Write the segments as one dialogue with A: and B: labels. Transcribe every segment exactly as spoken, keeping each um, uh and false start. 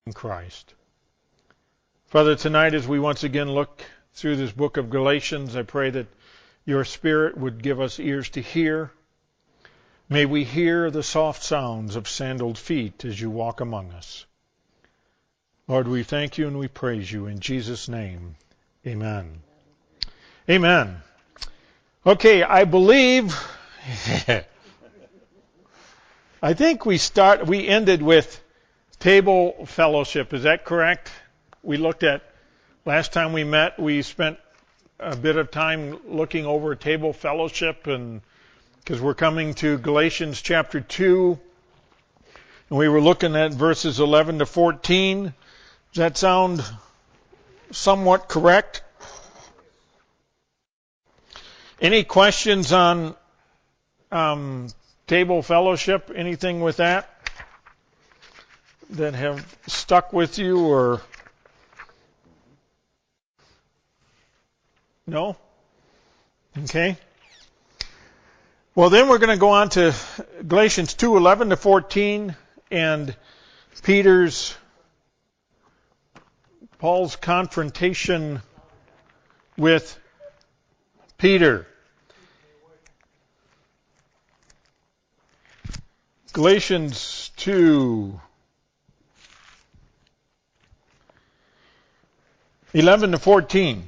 A: in Christ. Father, tonight as we once again look through this book of Galatians, I pray that your Spirit would give us ears to hear. May we hear the soft sounds of sandaled feet as you walk among us. Lord, we thank you and we praise you in Jesus' name. Amen. Amen. Okay, I believe, I think we start, we ended with table fellowship. Is that correct? We looked at, last time we met, we spent a bit of time looking over table fellowship, and because we're coming to Galatians chapter two, and we were looking at verses eleven to fourteen. Does that sound somewhat correct? Any questions on um, table fellowship? Anything with that that have stuck with you, or no? Okay. Well, then we're going to go on to Galatians two, eleven to fourteen, and Peter's, Paul's confrontation with Peter. Galatians two, eleven to fourteen.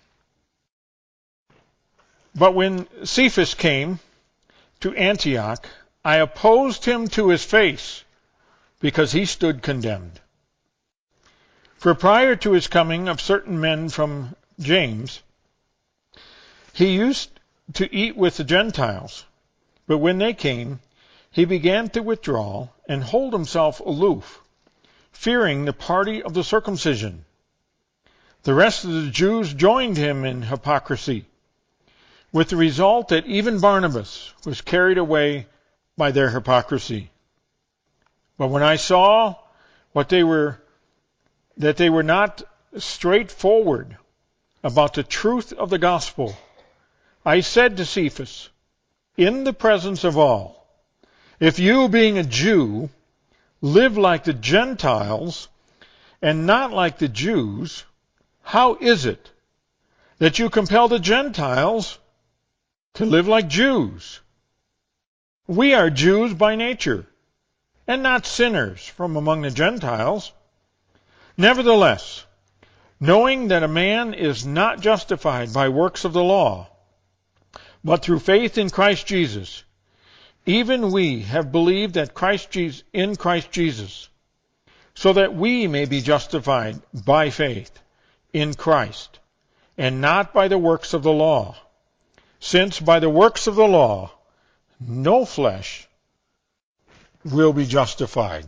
A: But when Cephas came to Antioch, I opposed him to his face, because he stood condemned. For prior to his coming of certain men from James, he used to eat with the Gentiles. But when they came, he began to withdraw and hold himself aloof, fearing the party of the circumcision. The rest of the Jews joined him in hypocrisy, with the result that even Barnabas was carried away by their hypocrisy. But when I saw what they were, that they were not straightforward about the truth of the gospel, I said to Cephas, in the presence of all, if you, being a Jew, live like the Gentiles and not like the Jews, how is it that you compel the Gentiles to live like Jews? We are Jews by nature, and not sinners from among the Gentiles. Nevertheless, knowing that a man is not justified by works of the law, but through faith in Christ Jesus, even we have believed that Christ Jesus, in Christ Jesus, so that we may be justified by faith in Christ, and not by the works of the law. Since by the works of the law, no flesh will be justified.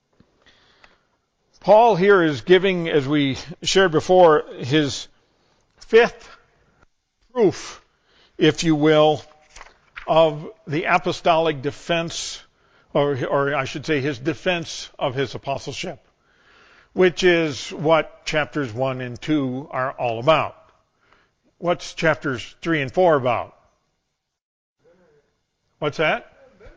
A: Paul here is giving, as we shared before, his fifth proof, if you will, of the apostolic defense, or, or I should say his defense of his apostleship, which is what chapters one and two are all about. What's chapters three and four about? What's that?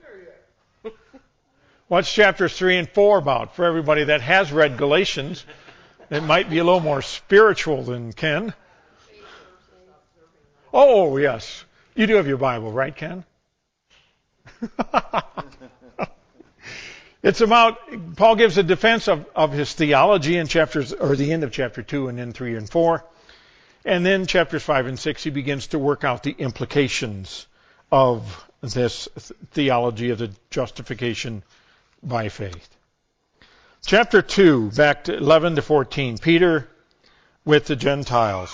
A: What's chapters three and four about? For everybody that has read Galatians, it might be a little more spiritual than Ken. Oh, yes. You do have your Bible, right, Ken? It's about, Paul gives a defense of, of his theology in chapters, or the end of chapter two and then three and four. And then chapters five and six, he begins to work out the implications of this theology of the justification by faith. Chapter two, back to eleven to fourteen, Peter with the Gentiles.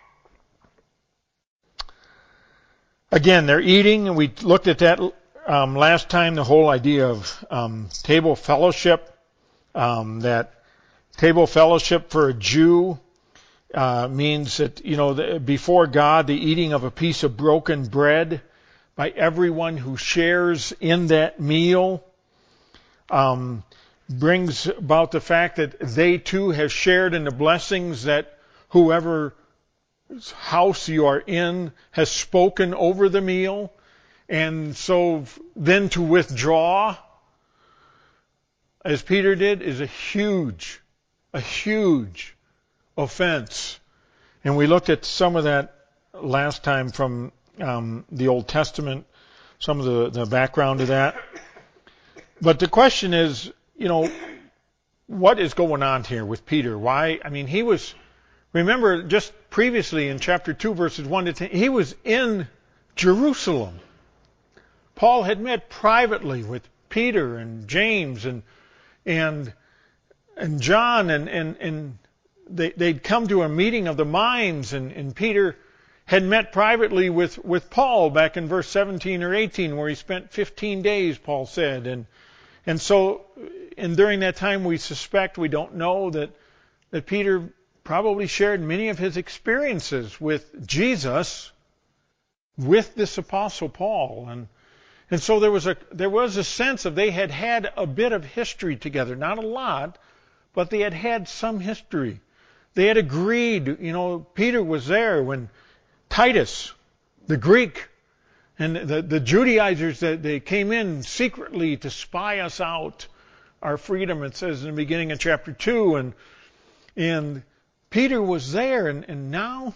A: Again, they're eating, and we looked at that um, last time, the whole idea of um, table fellowship, um, that table fellowship for a Jew uh, means that, you know, the, before God, the eating of a piece of broken bread by everyone who shares in that meal um, brings about the fact that they too have shared in the blessings that whoever house you are in has spoken over the meal. And so then to withdraw, as Peter did, is a huge a huge offense. And we looked at some of that last time from um, the Old Testament, some of the, the background of that. But the question is, you know, what is going on here with Peter? Why? I mean, he was, remember just previously in chapter two, verses one to ten, he was in Jerusalem. Paul had met privately with Peter and James and and and John, and, and, and they, they'd come to a meeting of the minds, and, and Peter had met privately with, with Paul back in verse seventeen or eighteen, where he spent fifteen days, Paul said. And and so, and during that time, we suspect, we don't know, that, that Peter probably shared many of his experiences with Jesus, with this apostle Paul. And and so there was a there was a sense of they had had a bit of history together, not a lot, but they had had some history. They had agreed, you know, Peter was there when Titus, the Greek, and the, the Judaizers, that they came in secretly to spy us out, our freedom, it says in the beginning of chapter two. And and Peter was there, and, and now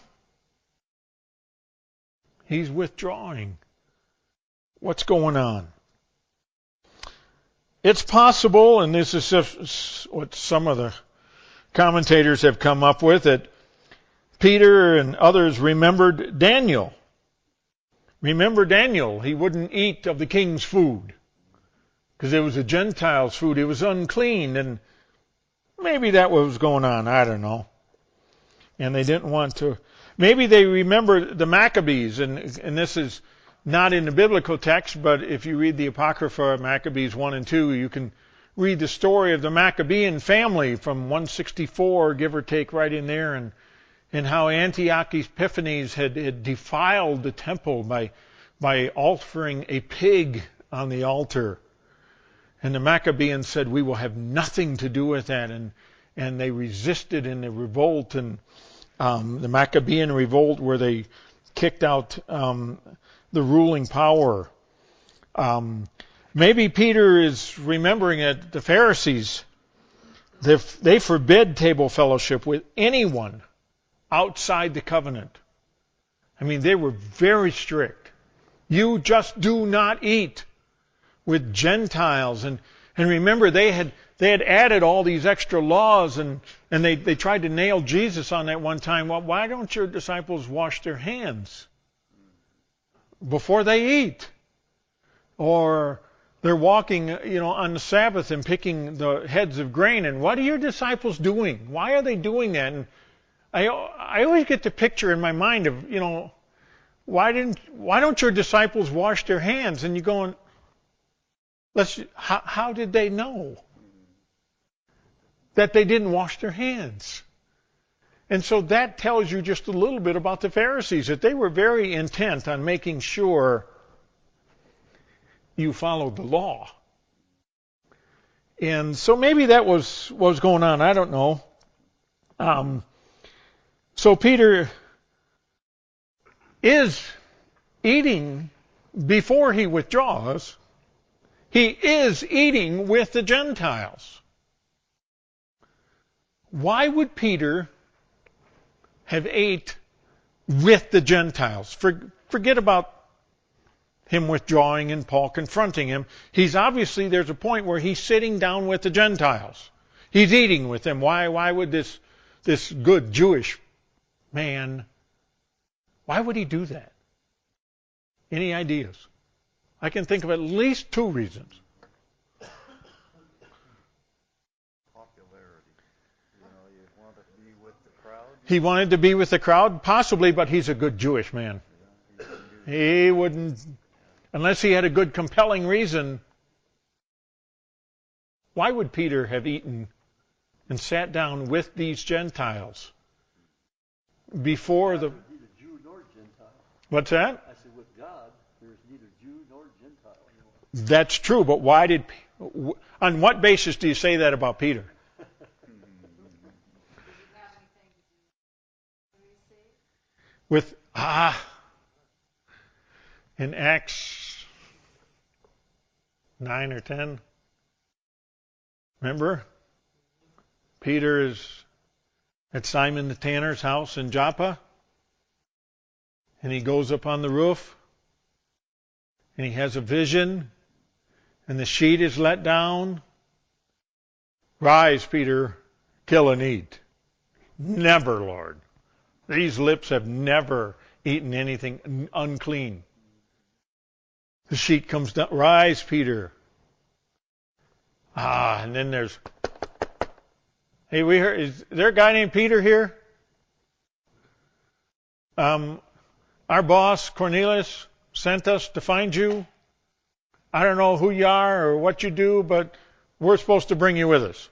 A: he's withdrawing. What's going on? It's possible, and this is what some of the commentators have come up with, that Peter and others remembered Daniel. Remember Daniel, he wouldn't eat of the king's food because it was a Gentile's food. It was unclean, and maybe that was going on. I don't know. And they didn't want to. Maybe they remember the Maccabees, and, and this is not in the biblical text, but if you read the Apocrypha, Maccabees one and two, you can read the story of the Maccabean family from one sixty-four, give or take, right in there, and and how Antiochus Epiphanes had, had defiled the temple by by offering a pig on the altar. And the Maccabeans said, we will have nothing to do with that. And and they resisted in the revolt, and um, the Maccabean revolt, where they kicked out um, the ruling power. Um, maybe Peter is remembering that the Pharisees, they, they forbid table fellowship with anyone outside the covenant. I mean, they were very strict. You just do not eat with Gentiles. And, and remember, they had they had added all these extra laws, and, and they, they tried to nail Jesus on that one time. Well, why don't your disciples wash their hands before they eat? Or they're walking, you know, on the Sabbath and picking the heads of grain. And what are your disciples doing? Why are they doing that? And I I always get the picture in my mind of, you know, why didn't why don't your disciples wash their hands? And you're going, let's how how did they know that they didn't wash their hands? And so that tells you just a little bit about the Pharisees, that they were very intent on making sure you followed the law. And so maybe that was what was going on. I don't know. Um, so Peter is eating before he withdraws. He is eating with the Gentiles. Why would Peter have ate with the Gentiles? For, forget about him withdrawing and Paul confronting him. He's obviously, there's a point where he's sitting down with the Gentiles. He's eating with them. Why, why would this, this good Jewish man, why would he do that? Any ideas? I can think of at least two reasons.
B: Popularity. You know, you want to be with the crowd.
A: He wanted to be with the crowd, possibly, but he's a good Jewish man. He wouldn't, unless he had a good compelling reason. Why would Peter have eaten and sat down with these Gentiles before the...
C: Neither Jew nor Gentile.
A: What's that?
C: I said, with God, there's neither Jew nor Gentile anymore.
A: That's true, but why did... On what basis do you say that about Peter? With, ah, in Acts nine or ten, remember? Peter is at Simon the tanner's house in Joppa, and he goes up on the roof, and he has a vision, and the sheet is let down. Rise, Peter, kill and eat. Never, Lord. These lips have never eaten anything unclean. The sheet comes down. Rise, Peter. Ah, and then there's, hey, we heard, is there a guy named Peter here? Um, our boss, Cornelius, sent us to find you. I don't know who you are or what you do, but we're supposed to bring you with us.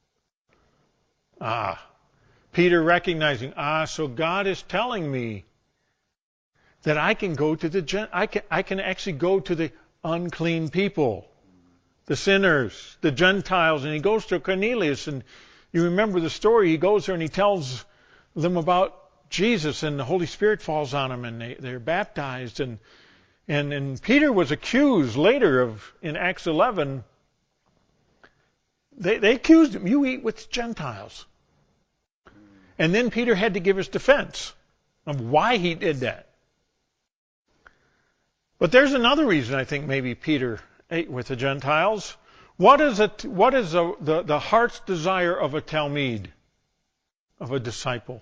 A: Ah, Peter recognizing, ah, so God is telling me that I can go to the gen- I can I can actually go to the unclean people, the sinners, the Gentiles, and he goes to Cornelius, and you remember the story. He goes there and he tells them about Jesus, and the Holy Spirit falls on them, and they, they're baptized, and and and Peter was accused later of in Acts eleven. They they accused him. You eat with Gentiles. And then Peter had to give his defense of why he did that. But there's another reason I think maybe Peter ate with the Gentiles. What is it? What is a, the the heart's desire of a talmid, of a disciple?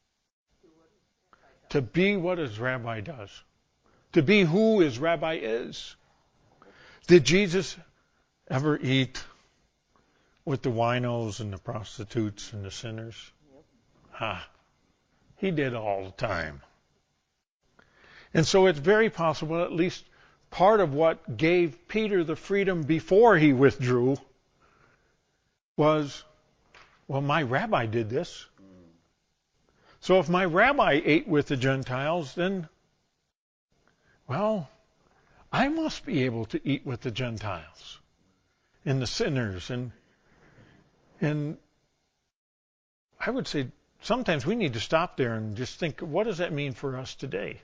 A: To be what his rabbi does. To be who his rabbi is. Did Jesus ever eat with the winos and the prostitutes and the sinners? Ah, he did all the time. And so it's very possible, at least part of what gave Peter the freedom before he withdrew was, well, my rabbi did this. So if my rabbi ate with the Gentiles, then, well, I must be able to eat with the Gentiles and the sinners. And, and I would say, sometimes we need to stop there and just think, what does that mean for us today?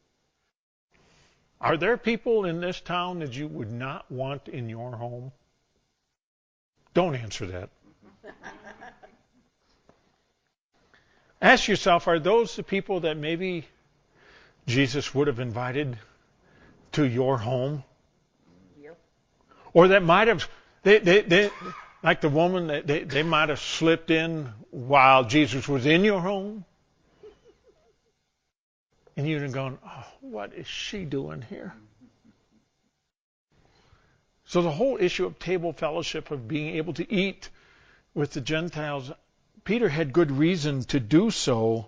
A: Are there people in this town that you would not want in your home? Don't answer that. Ask yourself, are those the people that maybe Jesus would have invited to your home? Yep. Or that might have, they, they, they, like the woman, they, they might have slipped in while Jesus was in your home. And you'd have gone, oh, what is she doing here? So the whole issue of table fellowship, of being able to eat with the Gentiles, Peter had good reason to do so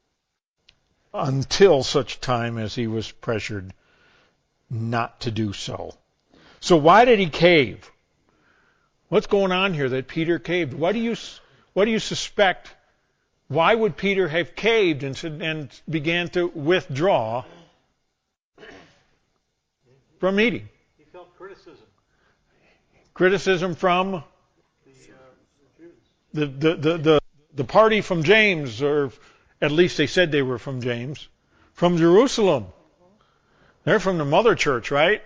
A: until such time as he was pressured not to do so. So why did he cave? What's going on here that Peter caved? What do you, what do you suspect? Why would Peter have caved and, and began to withdraw from eating?
C: He felt criticism.
A: Criticism from
C: The, uh, the Jews.
A: the, the, the, the, the party from James, or at least they said they were from James, from Jerusalem. They're from the mother church, right?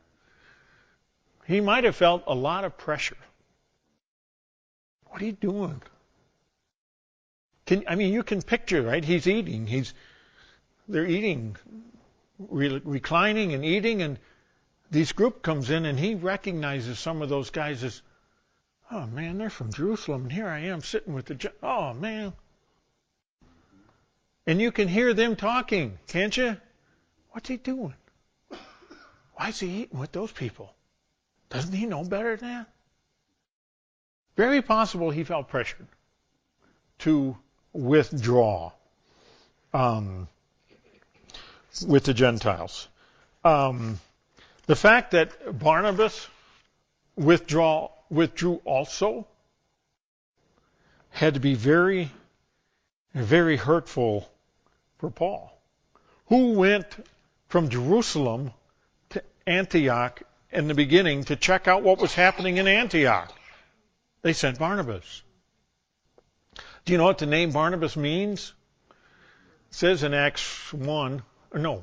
A: He might have felt a lot of pressure. What are you doing? Can, I mean, you can picture, right? He's eating. He's, they're eating, re- reclining and eating, and this group comes in, and he recognizes some of those guys as, oh man, they're from Jerusalem, and here I am sitting with the, oh man. And you can hear them talking, can't you? What's he doing? Why is he eating with those people? Doesn't he know better than that? Very possible he felt pressured to withdraw um, with the Gentiles. Um, the fact that Barnabas withdraw, withdrew also had to be very, very hurtful for Paul, who went from Jerusalem to Antioch in the beginning to check out what was happening in Antioch. They sent Barnabas. Do you know what the name Barnabas means? It says in Acts one, or no,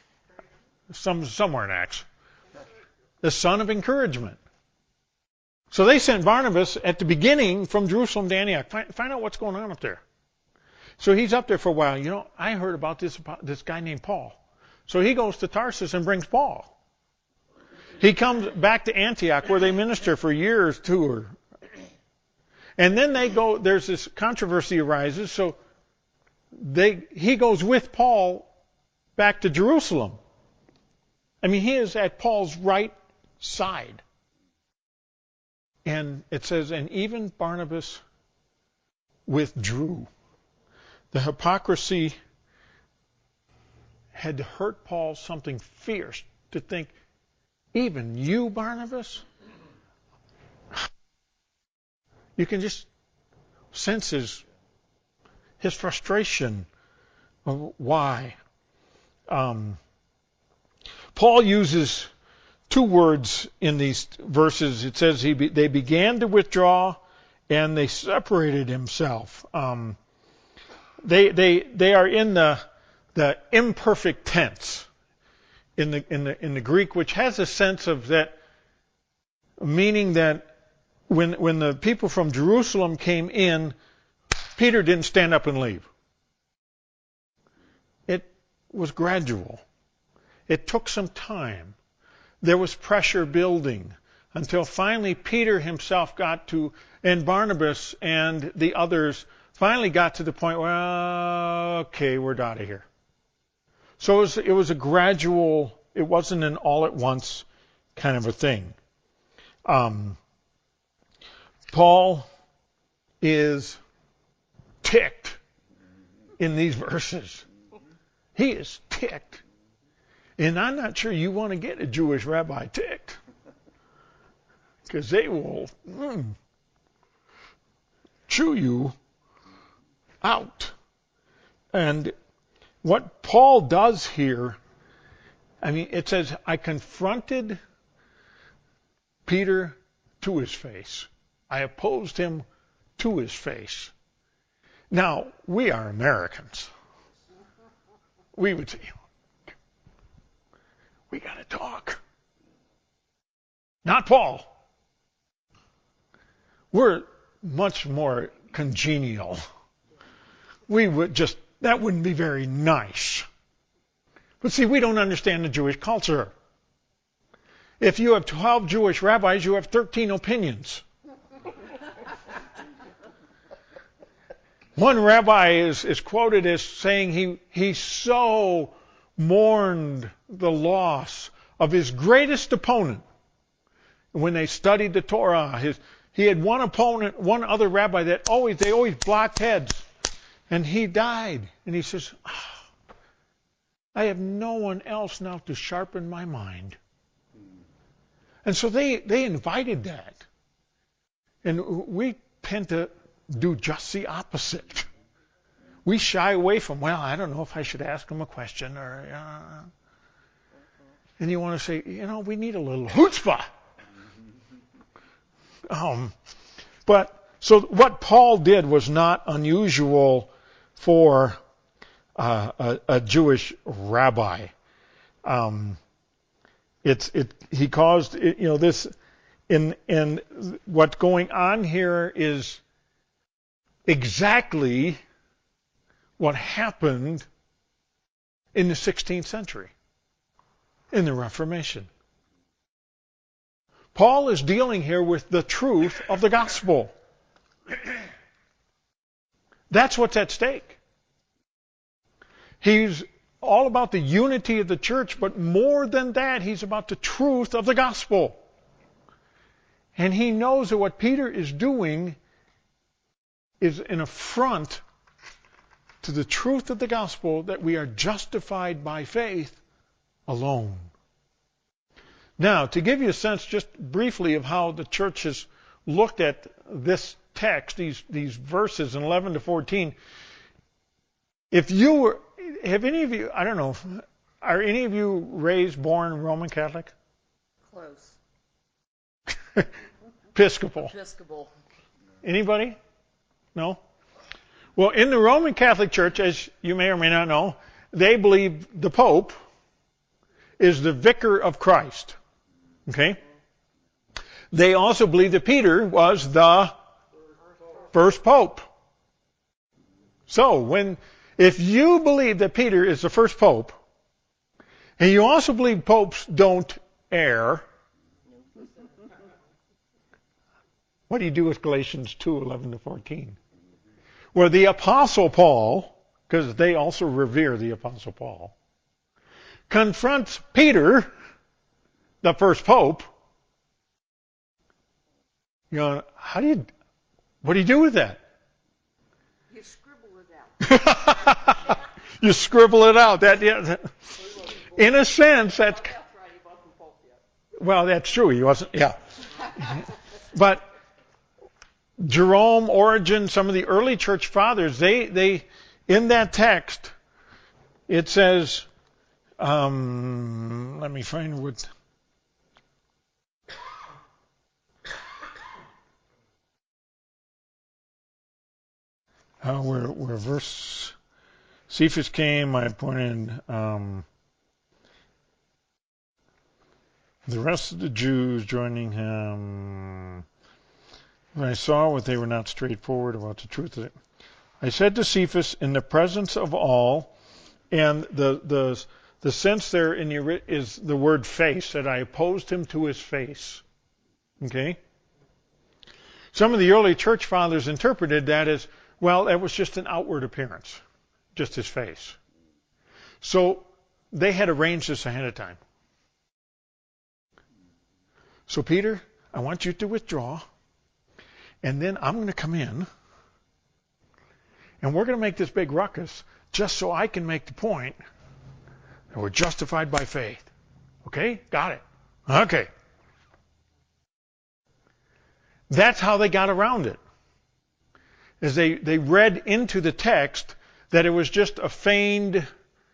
A: some, somewhere in Acts, the son of encouragement. So they sent Barnabas at the beginning from Jerusalem to Antioch. Find, find out what's going on up there. So he's up there for a while. You know, I heard about this, this guy named Paul. So he goes to Tarsus and brings Paul. He comes back to Antioch where they minister for years too. And then they go, there's this controversy arises, so they he goes with Paul back to Jerusalem. I mean, he is at Paul's right side. And it says, and even Barnabas withdrew. The hypocrisy had hurt Paul something fierce to think, even you, Barnabas? You can just sense his, his frustration of why. Um, Paul uses two words in these verses. It says he be, they began to withdraw and they separated himself. Um, they they they are in the the imperfect tense in the in the in the Greek, which has a sense of that, meaning that when when the people from Jerusalem came in, Peter didn't stand up and leave. It was gradual. It took some time. There was pressure building until finally Peter himself got to, and Barnabas and the others finally got to the point, well, okay, we're out of here. So it was, it was a gradual, it wasn't an all-at-once kind of a thing. Um, Paul is ticked in these verses. He is ticked. And I'm not sure you want to get a Jewish rabbi ticked. Because they will mm, chew you out. And what Paul does here, I mean, it says, I confronted Peter to his face. I opposed him to his face. Now, we are Americans. We would say, we got to talk. Not Paul. We're much more congenial. We would just, that wouldn't be very nice. But see, we don't understand the Jewish culture. If you have twelve Jewish rabbis, you have thirteen opinions. One rabbi is, is quoted as saying he, he so mourned the loss of his greatest opponent. When they studied the Torah, his, he had one opponent, one other rabbi that always, they always blocked heads. And he died. And he says, oh, I have no one else now to sharpen my mind. And so they, they invited that. And we tend to do just the opposite. We shy away from, well, I don't know if I should ask him a question. or, uh, And you want to say, you know, we need a little chutzpah. Um, but so what Paul did was not unusual for uh, a, a Jewish rabbi. Um, it's it. He caused it, you know this, in and what's going on here is exactly what happened in the sixteenth century, in the Reformation. Paul is dealing here with the truth of the gospel. That's what's at stake. He's all about the unity of the church, but more than that, he's about the truth of the gospel. And he knows that what Peter is doing is an affront to the truth of the gospel, that we are justified by faith alone. Now, to give you a sense just briefly of how the church has looked at this text, these, these verses in eleven to fourteen, if you were, have any of you, I don't know, are any of you raised, born Roman Catholic?
D: Close.
A: Episcopal.
D: Episcopal.
A: Anybody? No? Well, in the Roman Catholic Church, as you may or may not know, they believe the Pope is the vicar of Christ. Okay? They also believed that Peter was the first pope. So when, if you believe that Peter is the first pope, and you also believe popes don't err, what do you do with Galatians two eleven to fourteen? Where the Apostle Paul, because they also revere the Apostle Paul, confronts Peter, the first pope. You know, how do you, what do you do with that?
D: You scribble it out.
A: You scribble it out. That, yeah, in a sense, that's, well, that's true. He wasn't, yeah. But Jerome, Origen, some of the early church fathers, they, they, in that text, it says, um, let me find what, uh, where, where verse, Cephas came, I appointed, um, the rest of the Jews joining him. When I saw what they were not straightforward about the truth of it, I said to Cephas in the presence of all, and the the the sense there in the is the word face, that I opposed him to his face. Okay? Some of the early church fathers interpreted that as, well, it was just an outward appearance, just his face. So they had arranged this ahead of time. So Peter, I want you to withdraw. And then I'm going to come in, and we're going to make this big ruckus just so I can make the point that we're justified by faith. Okay? Got it. Okay. That's how they got around it. As they, they read into the text that it was just a feigned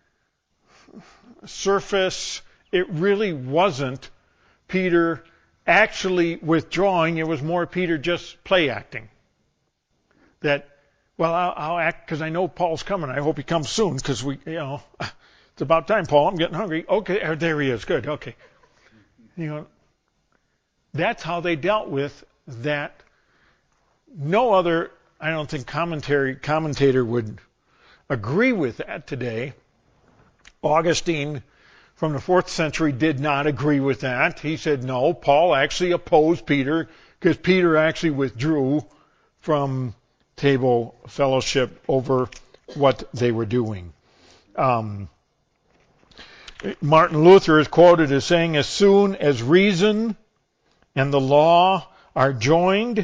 A: surface. It really wasn't Peter actually withdrawing. It was more Peter just play acting. That, well, I'll, I'll act because I know Paul's coming. I hope he comes soon because we, you know, it's about time, Paul. I'm getting hungry. Okay, there he is. Good. Okay. You know, that's how they dealt with that. No other, I don't think, commentary commentator would agree with that today. Augustine from the fourth century did not agree with that. He said, no, Paul actually opposed Peter because Peter actually withdrew from table fellowship over what they were doing. Um, Martin Luther is quoted as saying, as soon as reason and the law are joined,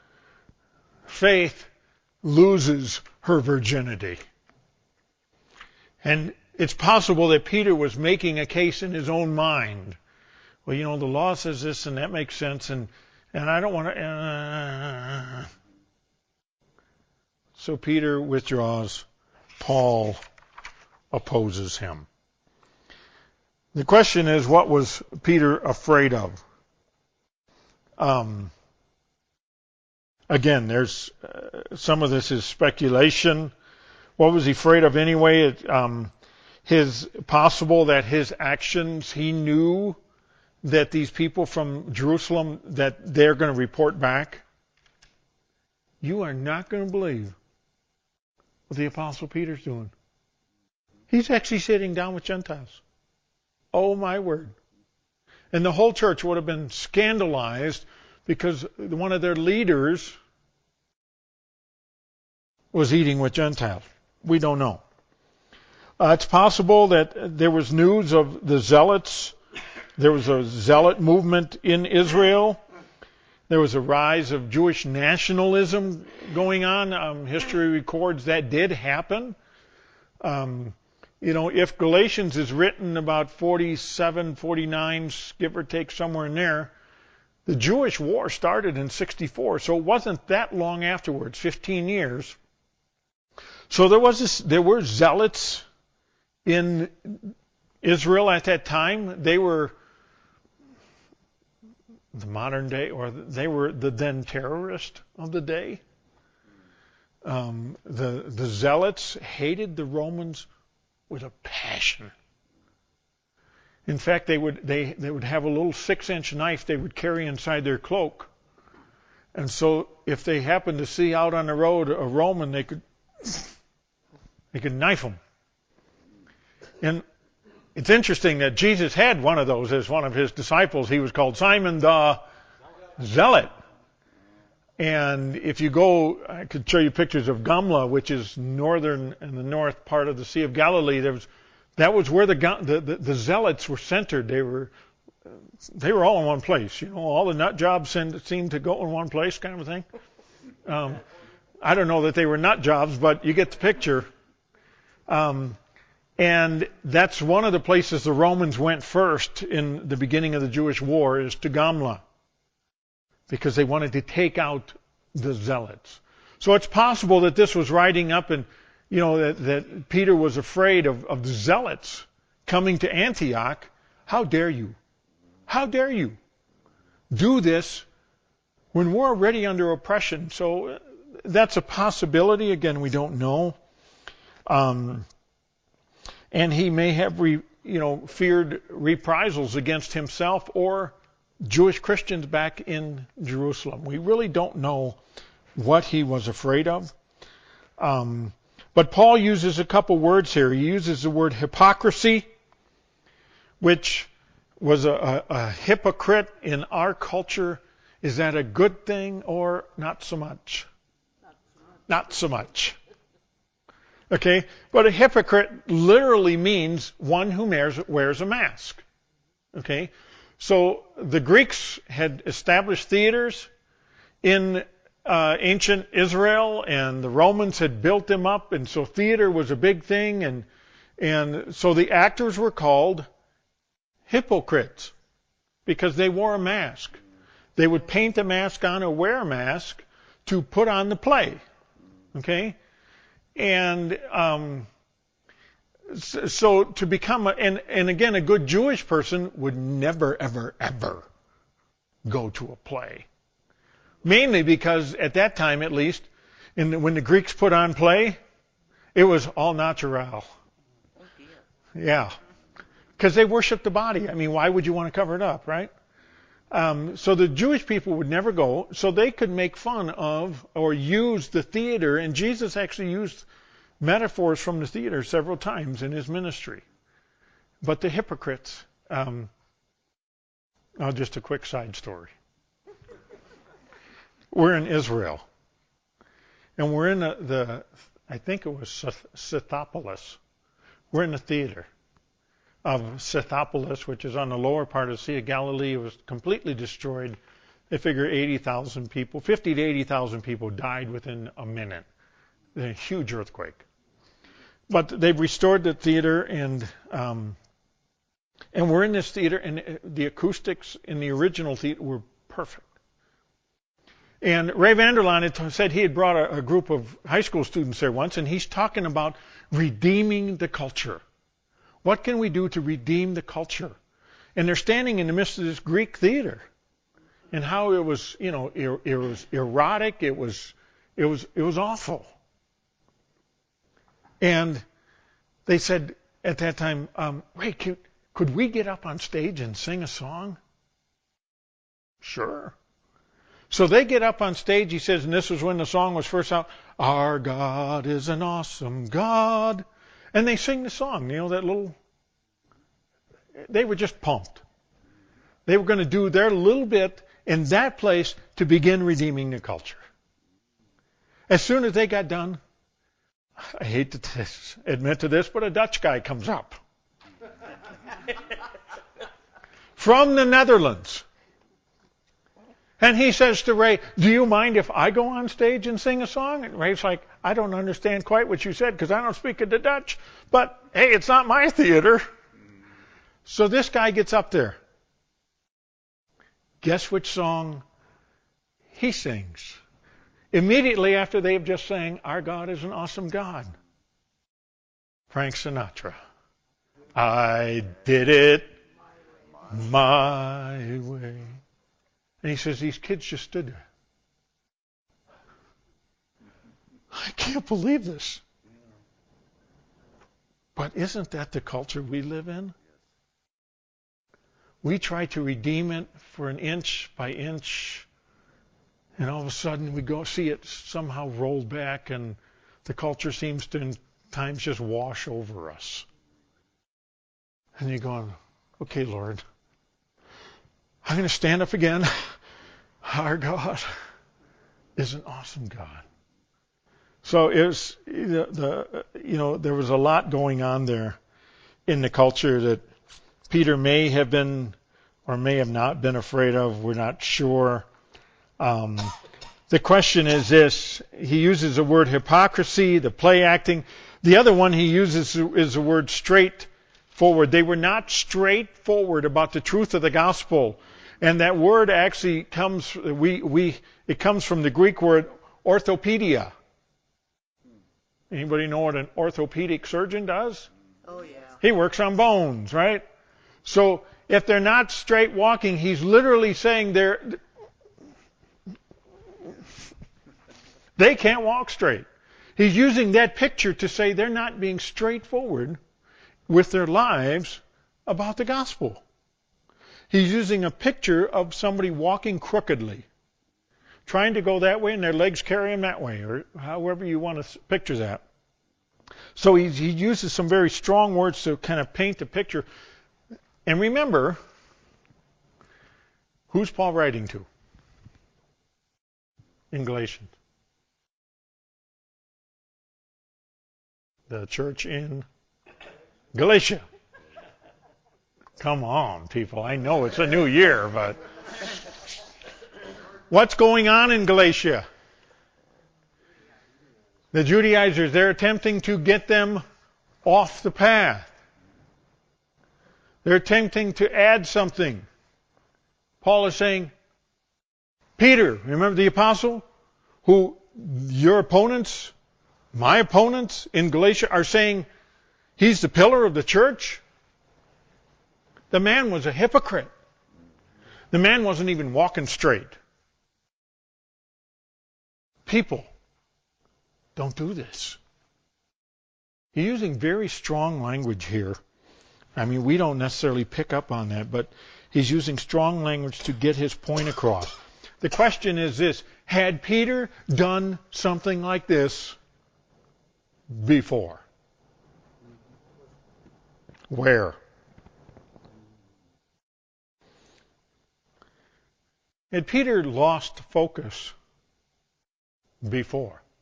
A: faith loses her virginity. And it's possible that Peter was making a case in his own mind. Well, you know, the law says this and that makes sense, and, and I don't want to... Uh. So Peter withdraws. Paul opposes him. The question is, what was Peter afraid of? Um, again, there's uh, some of this is speculation. What was he afraid of anyway? It, um, his possible that his actions, he knew that these people from Jerusalem, that they're going to report back. You are not going to believe what the Apostle Peter's doing. He's actually sitting down with Gentiles. Oh my word. And the whole church would have been scandalized because one of their leaders was eating with Gentiles. We don't know. Uh, it's possible that there was news of the zealots. There was a zealot movement in Israel. There was a rise of Jewish nationalism going on. Um, history records that did happen. Um, you know, if Galatians is written about forty-seven, forty-nine, give or take somewhere in there, the Jewish war started in sixty-four, so it wasn't that long afterwards, fifteen years. So there was this, there were zealots in Israel at that time. They were the modern day, or they were the then terrorist of the day. Um, the the zealots hated the Romans with a passion. In fact, they would they, they would have a little six-inch knife they would carry inside their cloak. And so if they happened to see out on the road a Roman, they could they could knife him. And it's interesting that Jesus had one of those as one of his disciples. He was called Simon the Zealot. And if you go, I could show you pictures of Gamla, which is northern in the north part of the Sea of Galilee. There was, that was where the, the, the, the zealots were centered. They were they were all in one place. You know, all the nut jobs seemed to go in one place, kind of a thing. Um, I don't know that they were nut jobs, but you get the picture. Um, and that's one of the places the Romans went first in the beginning of the Jewish war, is to Gamla, because they wanted to take out the zealots. So it's possible that this was riding up, and you know that, that Peter was afraid of, of the zealots coming to Antioch. How dare you? How dare you do this when we're already under oppression? So that's a possibility. Again, we don't know. Um, and he may have, re, you know, feared reprisals against himself or Jewish Christians back in Jerusalem. We really don't know what he was afraid of. Um, but Paul uses a couple words here. He uses the word hypocrisy, which was a, a, a hypocrite in our culture. Is that a good thing or not so much?
D: Not so much.
A: Not so much. Okay? But a hypocrite literally means one who wears, wears a mask. Okay? So the Greeks had established theaters in uh, ancient Israel, and the Romans had built them up, and so theater was a big thing, and and so the actors were called hypocrites because they wore a mask. They would paint a mask on or wear a mask to put on the play. Okay? And um, so to become, a, and, and again, a good Jewish person would never, ever, ever go to a play. Mainly because at that time, at least, in the, when the Greeks put on play, it was all natural.
D: Oh dear.
A: Yeah. Because they worshiped the body. I mean, why would you want to cover it up, right? Um, so the Jewish people would never go, so they could make fun of or use the theater, and Jesus actually used metaphors from the theater several times in his ministry. But the hypocrites, um, oh, just a quick side story. We're in Israel, and we're in the, the I think it was Scythopolis. We're in the theater of Scythopolis, which is on the lower part of the Sea of Galilee. It was completely destroyed. They figure eighty thousand people, fifty to eighty thousand people died within a minute. A huge earthquake. But they've restored the theater, and um, and we're in this theater, and the acoustics in the original theater were perfect. And Ray Vanderlaan had said he had brought a, a group of high school students there once, and he's talking about redeeming the culture. What can we do to redeem the culture? And they're standing in the midst of this Greek theater, and how it was, you know, it, it was erotic. It was, it was, it was awful. And they said at that time, um, Ray, could, could we get up on stage and sing a song? Sure. So they get up on stage, he says, and this was when the song was first out, Our God is an awesome God. And they sing the song, you know, that little, they were just pumped. They were going to do their little bit in that place to begin redeeming the culture. As soon as they got done, I hate to t- admit to this, but a Dutch guy comes up. From the Netherlands. And he says to Ray, do you mind if I go on stage and sing a song? And Ray's like, I don't understand quite what you said because I don't speak the Dutch. But, hey, it's not my theater. So this guy gets up there. Guess which song he sings? Immediately after they've just sang, Our God is an awesome God. Frank Sinatra. I did it my way. And he says, these kids just stood there. I can't believe this. But isn't that the culture we live in? we try to redeem it for an inch by inch, and all of a sudden we go see it somehow rolled back, and the culture seems to in times just wash over us. And you're going, okay, Lord, I'm going to stand up again. Our God is an awesome God. So it was, the, the you know there was a lot going on there in the culture that Peter may have been or may have not been afraid of. We're not sure. Um, the question is this: he uses the word hypocrisy, the play acting. The other one he uses is the word straightforward. They were not straightforward about the truth of the gospel. And that word actually comes, we, we, it comes from the Greek word orthopedia. Anybody know what an orthopedic surgeon does?
D: Oh, yeah.
A: He works on bones, right? So if they're not straight walking, he's literally saying they're, they can't walk straight. He's using that picture to say they're not being straightforward with their lives about the gospel. He's using a picture of somebody walking crookedly, trying to go that way and their legs carry them that way, or however you want to picture that. So he, he uses some very strong words to kind of paint the picture. And remember, who's Paul writing to in Galatians? The church in Galatia. Come on, people. I know it's a new year, but what's going on in Galatia? The Judaizers, they're attempting to get them off the path. They're attempting to add something. Paul is saying, Peter, remember the apostle, who your opponents, my opponents in Galatia are saying he's the pillar of the church? The man was a hypocrite. The man wasn't even walking straight. People, don't do this. He's using very strong language here. I mean, we don't necessarily pick up on that, but he's using strong language to get his point across. The question is this: had Peter done something like this before? Where? Had Peter lost focus before?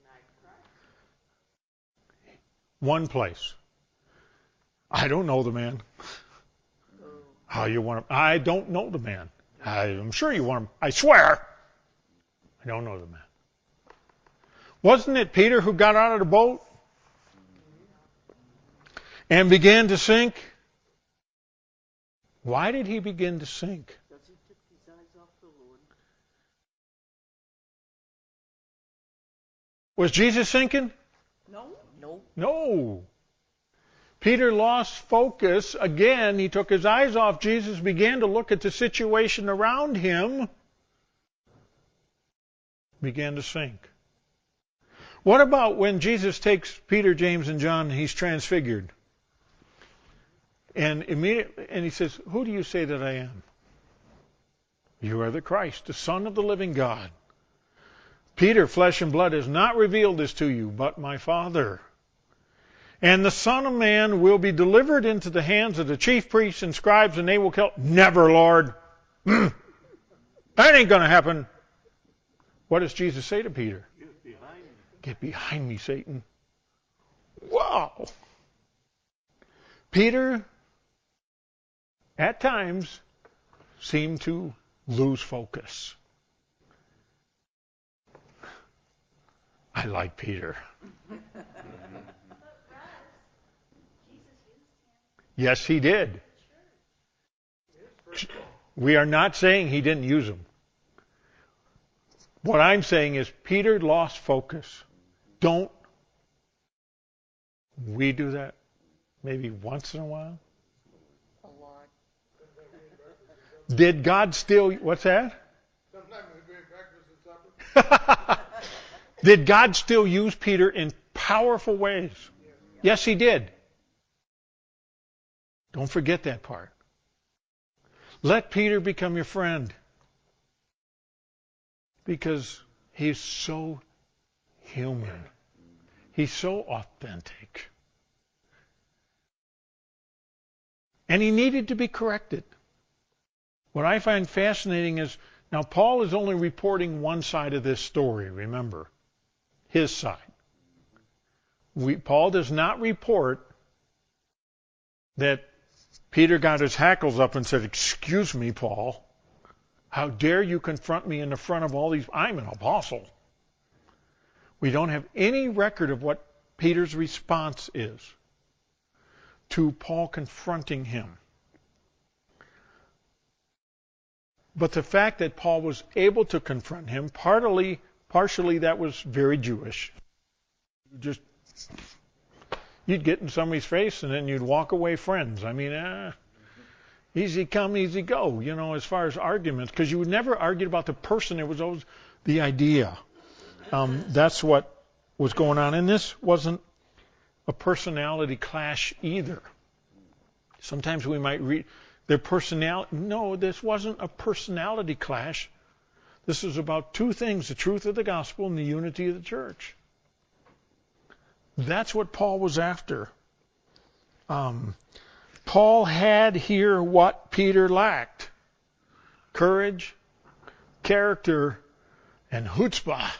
A: One place. I don't know the man. How you want him? I don't know the man. I'm sure you want him. I swear. I don't know the man. Wasn't it Peter who got out of the boat and began to sink? Why did he begin to sink? Was Jesus sinking?
D: No. No.
A: No. Peter lost focus. Again, he took his eyes off Jesus, began to look at the situation around him, began to sink. What about when Jesus takes Peter, James, and John and he's transfigured? And immediately, and he says, "Who do you say that I am?" "You are the Christ, the Son of the living God." "Peter, flesh and blood has not revealed this to you, but my Father. And the Son of Man will be delivered into the hands of the chief priests and scribes, and they will kill." "Never, Lord. That ain't going to happen." What does Jesus say to Peter? "Get behind me, Get behind me, Satan." Wow. Peter, at times, seemed to lose focus. I like Peter. Yes, he did. We are not saying he didn't use them. What I'm saying is Peter lost focus. Don't we do that maybe once in a while?
D: A lot.
A: Did God still, what's that?
E: Sometimes we drink breakfast and supper.
A: Did God still use Peter in powerful ways? Yes, he did. Don't forget that part. Let Peter become your friend. Because he's so human. He's so authentic. And he needed to be corrected. What I find fascinating is, now Paul is only reporting one side of this story, remember. His side. We, Paul does not report that Peter got his hackles up and said, "Excuse me, Paul. How dare you confront me in the front of all these? I'm an apostle." We don't have any record of what Peter's response is to Paul confronting him. But the fact that Paul was able to confront him, partly, partially that was very Jewish. Just, you'd get in somebody's face and then you'd walk away friends. I mean, uh, easy come, easy go, you know, as far as arguments. Because you would never argue about the person. It was always the idea. Um, that's what was going on. And this wasn't a personality clash either. Sometimes we might read their personality. No, this wasn't a personality clash. This is about two things: the truth of the gospel and the unity of the church. That's what Paul was after. Um, Paul had here what Peter lacked: courage, character, and chutzpah.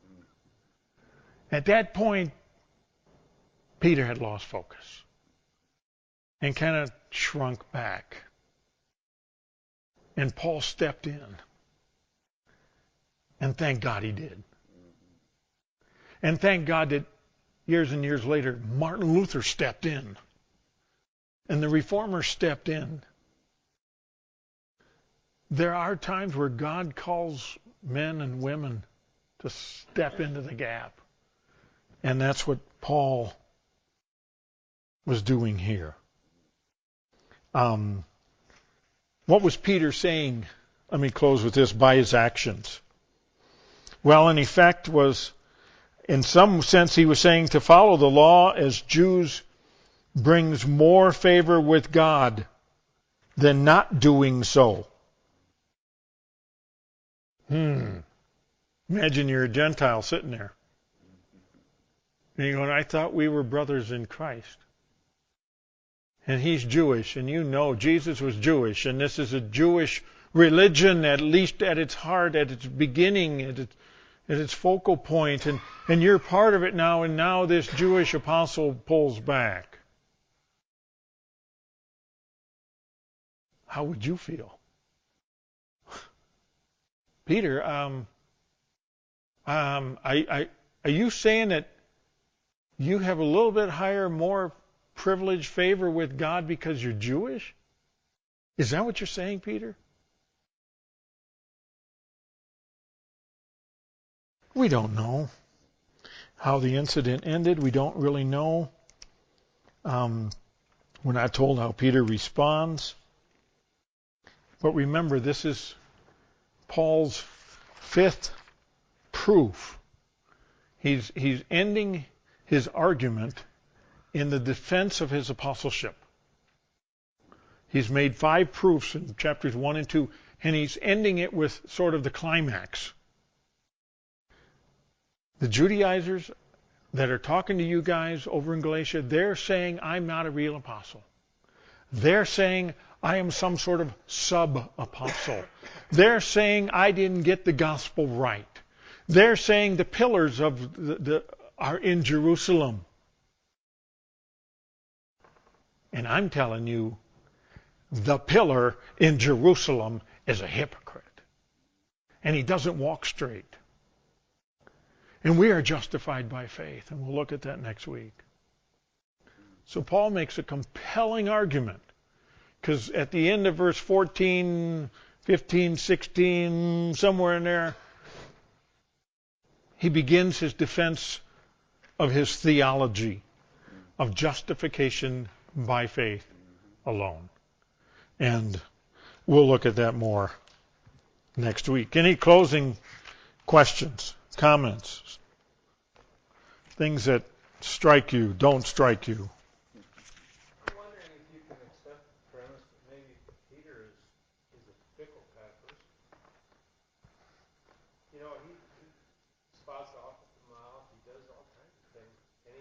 A: At that point, Peter had lost focus and kind of shrunk back. And Paul stepped in. And thank God he did. And thank God that years and years later, Martin Luther stepped in. And the Reformers stepped in. There are times where God calls men and women to step into the gap. And that's what Paul was doing here. Um, what was Peter saying? Let me close with this: by his actions. Well, in effect was, in some sense, he was saying to follow the law as Jews brings more favor with God than not doing so. Hmm. Imagine you're a Gentile sitting there. And you're going, I thought we were brothers in Christ. And he's Jewish, and you know Jesus was Jewish, and this is a Jewish religion, at least at its heart, at its beginning, at its, at its focal point, and, and you're part of it now, and now this Jewish apostle pulls back. How would you feel? Peter, um, um, I, I, are you saying that you have a little bit higher, more privileged favor with God because you're Jewish? Is that what you're saying, Peter? We don't know how the incident ended. We don't really know. Um, we're not told how Peter responds. But remember, this is Paul's fifth proof. He's, he's ending his argument in the defense of his apostleship. He's made five proofs in chapters one and two, and he's ending it with sort of the climax. The Judaizers that are talking to you guys over in Galatia, they're saying, I'm not a real apostle. They're saying, I am some sort of sub-apostle. They're saying, I didn't get the gospel right. They're saying the pillars of the, the are in Jerusalem. And I'm telling you, the pillar in Jerusalem is a hypocrite. And he doesn't walk straight. And we are justified by faith. And we'll look at that next week. So Paul makes a compelling argument. Because at the end of verse fourteen, fifteen, sixteen, somewhere in there, he begins his defense of his theology of justification by faith alone. And we'll look at that more next week. Any closing questions, comments, things that strike you, don't strike you?
B: I'm wondering if you can accept the premise that maybe Peter is, is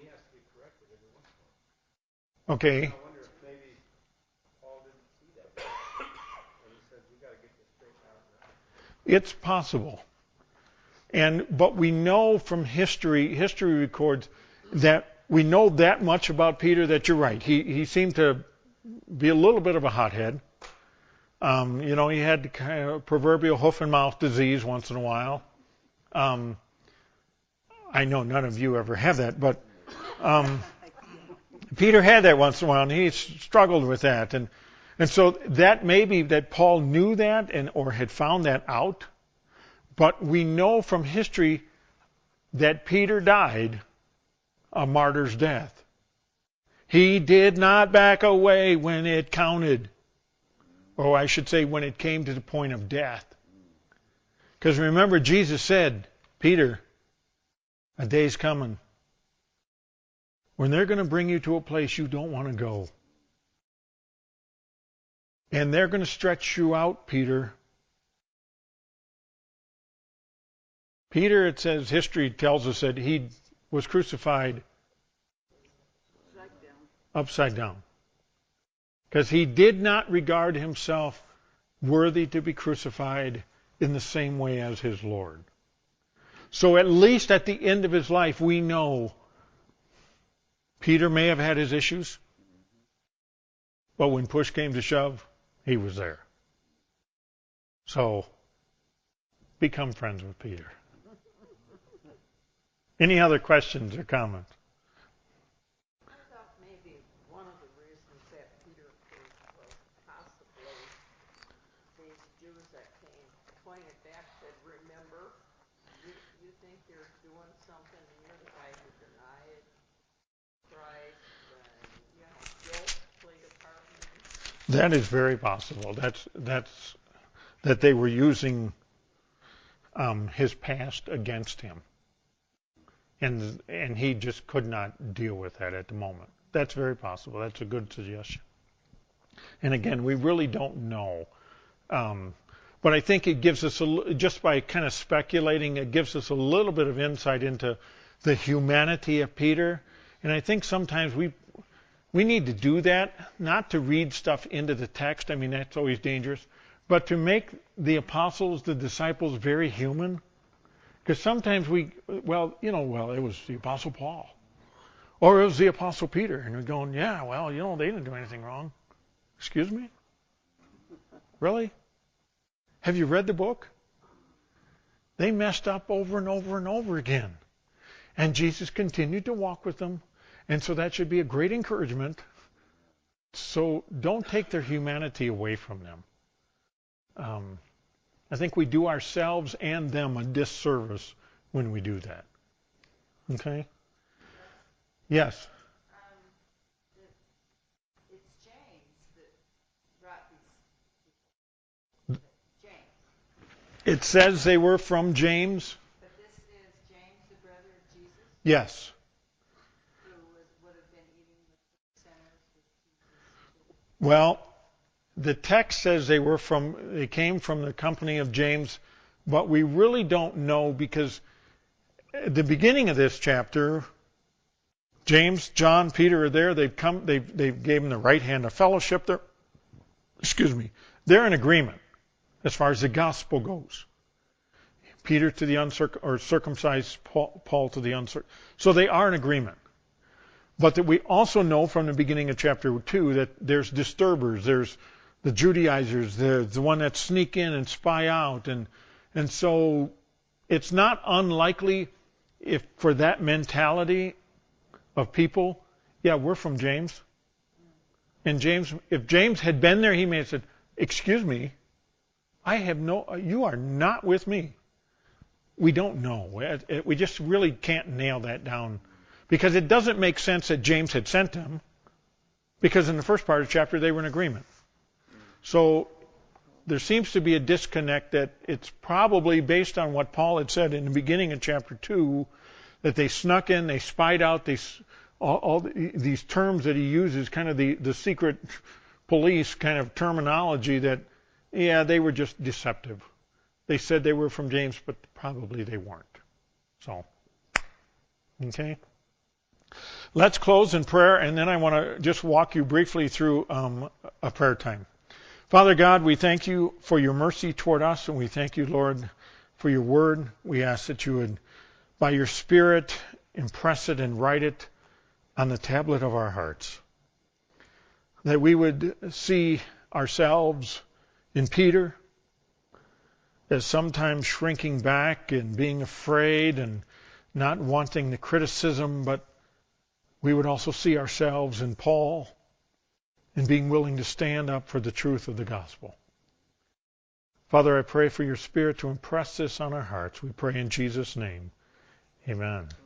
E: he has to be corrected every once in a while.
A: Okay.
E: I wonder if maybe Paul didn't see that. And he says, we got to get this straightened out now.
A: It's possible. And but we know from history, history records that we know that much about Peter that you're right. He he seemed to be a little bit of a hothead. Um, you know, he had the kind of proverbial hoof and mouth disease once in a while. Um, I know none of you ever have that, but um, Peter had that once in a while, and he struggled with that. And and so that maybe that Paul knew that and or had found that out. But we know from history that Peter died a martyr's death. He did not back away when it counted. Or I should say when it came to the point of death. Because remember, Jesus said, Peter, a day's coming when they're going to bring you to a place you don't want to go. And they're going to stretch you out, Peter. Peter, it says, history tells us that he was crucified upside down. Because he did not regard himself worthy to be crucified in the same way as his Lord. So at least at the end of his life, we know Peter may have had his issues, but when push came to shove, he was there. So become friends with Peter. Any other questions or comments?
D: I thought maybe one of the reasons that Peter approved was possibly these Jews that came pointed back said, remember, you, you think you're doing something and you're the guy who denied Christ and, you know, guilt played a part in it.
A: That is very possible. That's that's that they were using um, his past against him. And and he just could not deal with that at the moment. That's very possible. That's a good suggestion. And again, we really don't know. Um, but I think it gives us, a, just by kind of speculating, it gives us a little bit of insight into the humanity of Peter. And I think sometimes we we need to do that, not to read stuff into the text. I mean, that's always dangerous. But to make the apostles, the disciples, very human. Because sometimes we, well, you know, well, it was the Apostle Paul. Or it was the Apostle Peter. And we're going, yeah, well, you know, they didn't do anything wrong. Excuse me? Really? Have you read the book? They messed up over and over and over again. And Jesus continued to walk with them. And so that should be a great encouragement. So don't take their humanity away from them. Um, I think we do ourselves and them a disservice when we do that. Okay? Yes?
F: Um, the, it's James that brought these people. James.
A: It says they were from James.
F: But this is James, the brother of Jesus,
A: Yes.
F: who was, would have been eating with the sinners with Jesus.
A: Well, the text says they were from, they came from the company of James, but we really don't know because at the beginning of this chapter, James, John, Peter are there. They've come, they they gave them the right hand of fellowship. They're, excuse me, they're in agreement as far as the gospel goes. Peter to the uncirc or circumcised, Paul, Paul to the uncircumcised. So they are in agreement. But that we also know from the beginning of chapter two that there's disturbers, there's the Judaizers, the the one that sneak in and spy out, and and so it's not unlikely if for that mentality of people, yeah, we're from James. And James, if James had been there, he may have said, "Excuse me, I have no, you are not with me." We don't know. We just really can't nail that down because it doesn't make sense that James had sent them, because in the first part of the chapter they were in agreement. So there seems to be a disconnect that it's probably based on what Paul had said in the beginning of chapter two, that they snuck in, they spied out these all, all the, these terms that he uses, kind of the, the secret police kind of terminology that, yeah, they were just deceptive. They said they were from James, but probably they weren't. So, okay. Let's close in prayer, and then I want to just walk you briefly through um, a prayer time. Father God, we thank you for your mercy toward us, and we thank you, Lord, for your word. We ask that you would, by your Spirit, impress it and write it on the tablet of our hearts. That we would see ourselves in Peter as sometimes shrinking back and being afraid and not wanting the criticism, but we would also see ourselves in Paul and being willing to stand up for the truth of the gospel. Father, I pray for your Spirit to impress this on our hearts. We pray in Jesus' name. Amen.